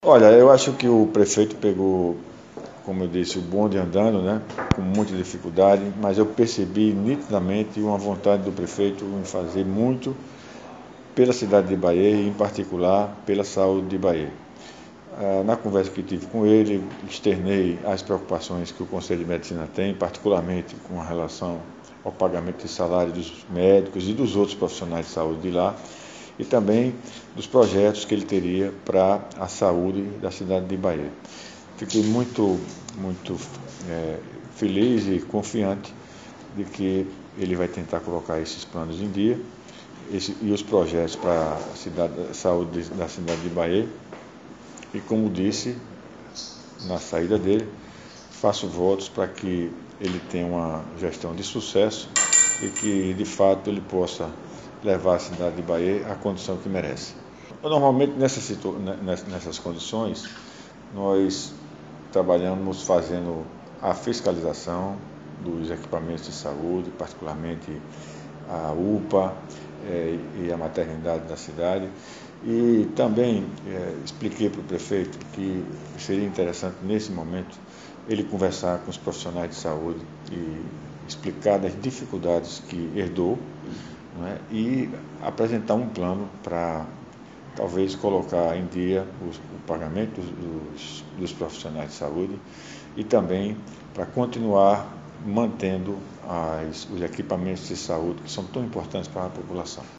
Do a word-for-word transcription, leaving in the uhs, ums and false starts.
Olha, eu acho que o prefeito pegou, como eu disse, o bonde andando, né, com muita dificuldade, mas eu percebi nitidamente uma vontade do prefeito em fazer muito pela cidade de Bahia e, em particular, pela saúde de Bahia. Ah, na conversa que tive com ele, externei as preocupações que o Conselho de Medicina tem, particularmente com relação ao pagamento de salário dos médicos e dos outros profissionais de saúde de lá, e também dos projetos que ele teria para a saúde da cidade de Bahia. Fiquei muito, muito é, feliz e confiante de que ele vai tentar colocar esses planos em dia esse, e os projetos para a cidade, a saúde da cidade de Bahia. E como disse na saída dele, faço votos para que ele tenha uma gestão de sucesso e que de fato ele possa levar a cidade de Bahia à condição que merece. Normalmente nessas, situ... nessas condições nós trabalhamos fazendo a fiscalização dos equipamentos de saúde, particularmente a U P A é, e a maternidade da cidade. E também é, expliquei para o prefeito que seria interessante, nesse momento, ele conversar com os profissionais de saúde e explicar das dificuldades que herdou, não é? E apresentar um plano para talvez colocar em dia os, o pagamento dos, dos profissionais de saúde e também para continuar mantendo as, os equipamentos de saúde que são tão importantes para a população.